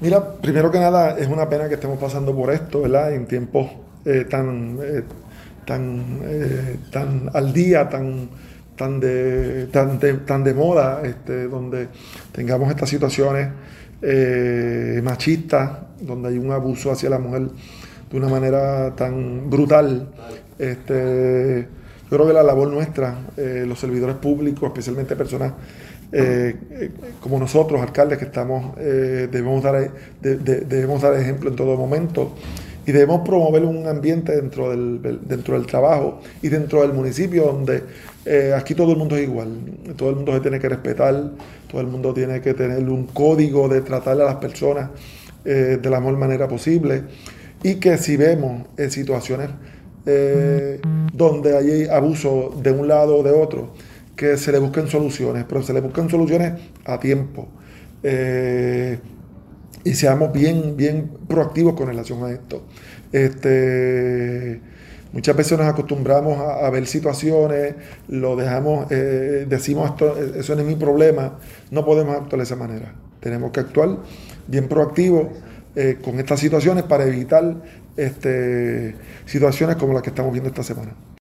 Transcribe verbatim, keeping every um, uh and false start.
Mira, primero que nada, es una pena que estemos pasando por esto, ¿verdad? En tiempos eh, tan, eh, tan, eh, tan al día, tan, tan, de, tan, de, tan de moda, este, donde tengamos estas situaciones eh, machistas, donde hay un abuso hacia la mujer de una manera tan brutal. Este, yo creo que la labor nuestra, eh, los servidores públicos, especialmente personas eh, eh, como nosotros, alcaldes, que estamos, eh, debemos, dar, de, de, debemos dar ejemplo en todo momento y debemos promover un ambiente dentro del, dentro del trabajo y dentro del municipio donde eh, aquí todo el mundo es igual, todo el mundo se tiene que respetar, todo el mundo tiene que tener un código de tratar a las personas eh, de la mejor manera posible y que si vemos eh, situaciones eh, donde hay abuso de un lado o de otro, que se le busquen soluciones, pero se le busquen soluciones a tiempo. Eh, y seamos bien, bien proactivos con relación a esto. Este, muchas veces nos acostumbramos a, a ver situaciones, lo dejamos, eh, decimos esto, eso no es mi problema, no podemos actuar de esa manera. Tenemos que actuar bien proactivos eh, con estas situaciones para evitar este, situaciones como las que estamos viendo esta semana.